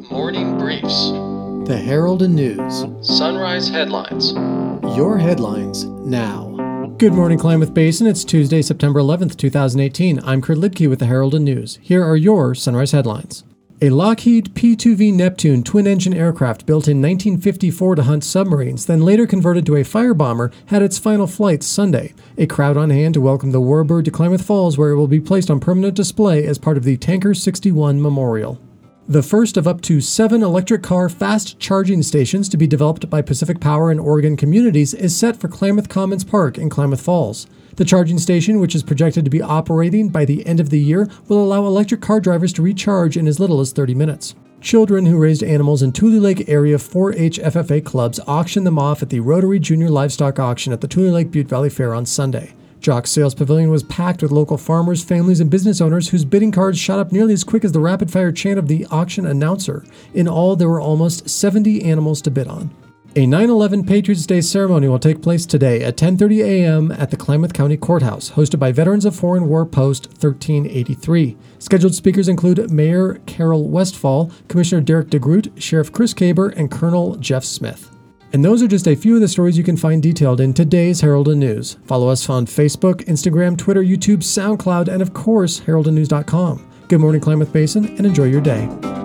Morning Briefs. The Herald and News. Sunrise Headlines. Your headlines now. Good morning, Klamath Basin. It's Tuesday, September 11th, 2018. I'm Kurt Lidke with the Herald and News. Here are your Sunrise Headlines. A Lockheed P-2V Neptune twin-engine aircraft built in 1954 to hunt submarines, then later converted to a firebomber, had its final flight Sunday. A crowd on hand to welcome the warbird to Klamath Falls, where it will be placed on permanent display as part of the Tanker 61 Memorial. The first of up to 7 electric car fast charging stations to be developed by Pacific Power and Oregon Communities is set for Klamath Commons Park in Klamath Falls. The charging station, which is projected to be operating by the end of the year, will allow electric car drivers to recharge in as little as 30 minutes. Children who raised animals in Tule Lake area 4-H FFA clubs auctioned them off at the Rotary Junior Livestock Auction at the Tule Lake Butte Valley Fair on Sunday. Jock's Sales Pavilion was packed with local farmers, families, and business owners whose bidding cards shot up nearly as quick as the rapid-fire chant of the auction announcer. In all, there were almost 70 animals to bid on. A 9/11 Patriots Day ceremony will take place today at 10:30 a.m. at the Klamath County Courthouse, hosted by Veterans of Foreign War Post 1383. Scheduled speakers include Mayor Carol Westfall, Commissioner Derek DeGroot, Sheriff Chris Kaber, and Colonel Jeff Smith. And those are just a few of the stories you can find detailed in today's Herald and News. Follow us on Facebook, Instagram, Twitter, YouTube, SoundCloud, and of course, heraldandnews.com. Good morning, Klamath Basin, and enjoy your day.